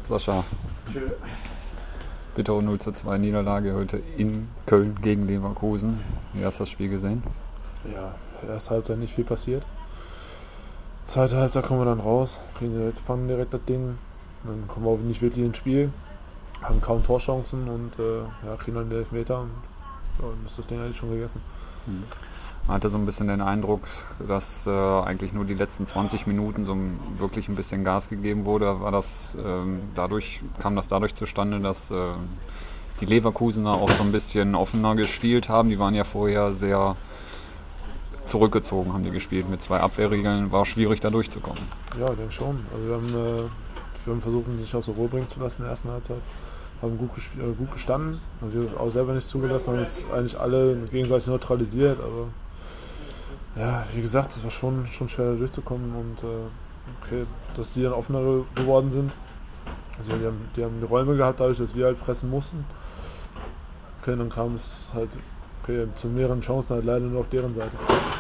Sascha, bittere 0:2 Niederlage heute in Köln gegen Leverkusen. Wie hast du das Spiel gesehen? Ja, erste Halbzeit nicht viel passiert. Zweite Halbzeit kommen wir dann raus, fangen direkt das Ding. Dann kommen wir auch nicht wirklich ins Spiel, haben kaum Torchancen und kriegen dann den Elfmeter und dann ist das Ding eigentlich schon gegessen. Man hatte so ein bisschen den Eindruck, dass eigentlich nur die letzten 20 Minuten so wirklich ein bisschen Gas gegeben wurde. Kam das dadurch zustande, dass die Leverkusener auch so ein bisschen offener gespielt haben. Die waren ja vorher sehr zurückgezogen, haben die gespielt mit 2 Abwehrregeln. War schwierig, da durchzukommen. Ja, ich denke schon. Also wir haben versucht, sich aus der Ruhe bringen zu lassen in der ersten Halbzeit. Haben gut gestanden. Also wir haben auch selber nichts zugelassen, haben uns eigentlich alle gegenseitig neutralisiert. Aber ja, wie gesagt, es war schon schwer da durchzukommen. Und dass die dann offener geworden sind. Also die haben die Räume gehabt, dadurch, dass wir halt pressen mussten. Okay, dann kam es halt zu mehreren Chancen halt leider nur auf deren Seite.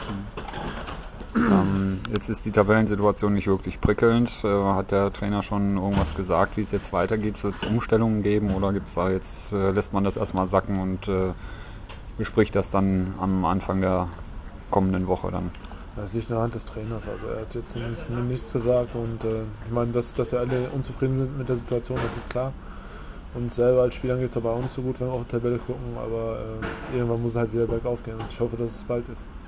Jetzt ist die Tabellensituation nicht wirklich prickelnd. Hat der Trainer schon irgendwas gesagt, wie es jetzt weitergeht? Soll es Umstellungen geben oder gibt's da jetzt, lässt man das erstmal sacken und bespricht das dann am Anfang der kommenden Woche dann? Das liegt in der Hand des Trainers. Also er hat jetzt nichts gesagt und ich meine, dass wir alle unzufrieden sind mit der Situation, das ist klar. Uns selber als Spielern geht es aber auch nicht so gut, wenn wir auf die Tabelle gucken, aber irgendwann muss es halt wieder bergauf gehen und ich hoffe, dass es bald ist.